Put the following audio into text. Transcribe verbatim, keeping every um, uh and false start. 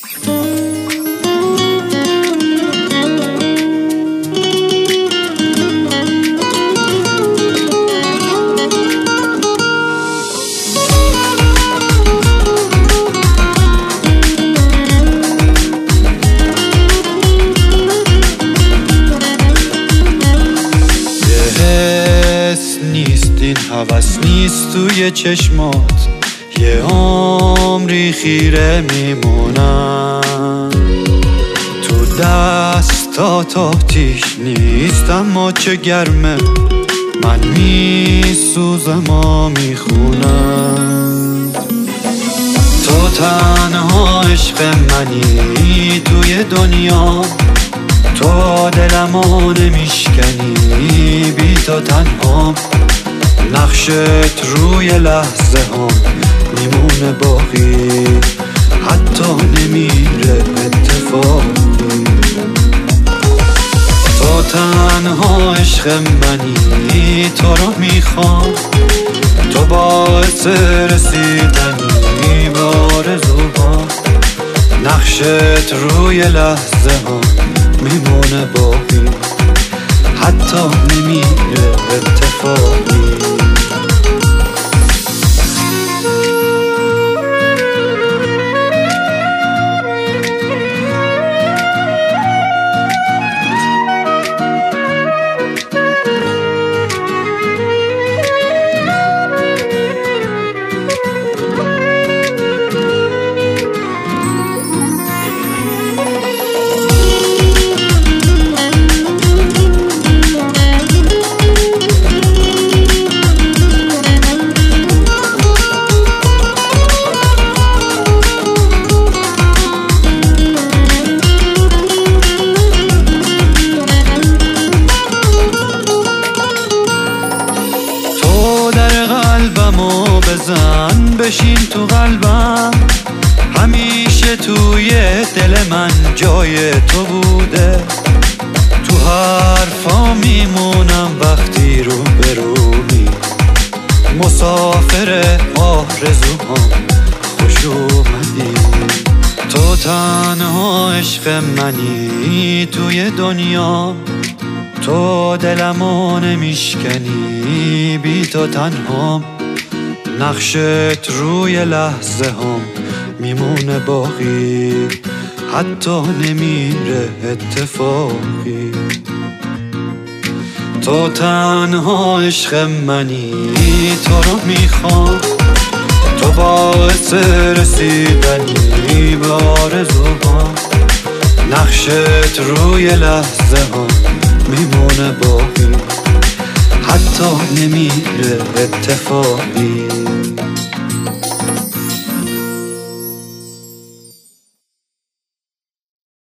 این هوس نیست توی چشمات، یه عمری خیره میمونم. تو دستات آتیش نیست اما چه گرمه، من میسوزم و میخونم. تو تنها عشق منی توی دنیا، تو دلمو نمیشکنی، بی تو تنها. نقشت روی لحظه ها میمونه باقی، حتی نمیره اتفاقی. تو تنها عشق منی، تو رو میخوام، تو باعث رسیدنی به آرزوها. نقشت روی لحظه ها میمونه باقی، حتی نمیره اتفاقی. قلبمو بزن بشین تو قلبم، همیشه توی دل من جای تو بوده. تو حرفا میمونم وقتی رو برومی، مسافر آرزوهام خوش اومدی. تو تنها عشق منی توی دنیا، تو دلمو نمیشکنی، بی تو تنها. نقشت روی لحظه هم میمونه باقی، حتی نمیره اتفاقی. تو تنها عشق منی، تو رو میخوام، تو باعث رسیدنی به آرزوها. نقشت روی لحظه هم میمونه باقی، حتی نمیره اتفاقی.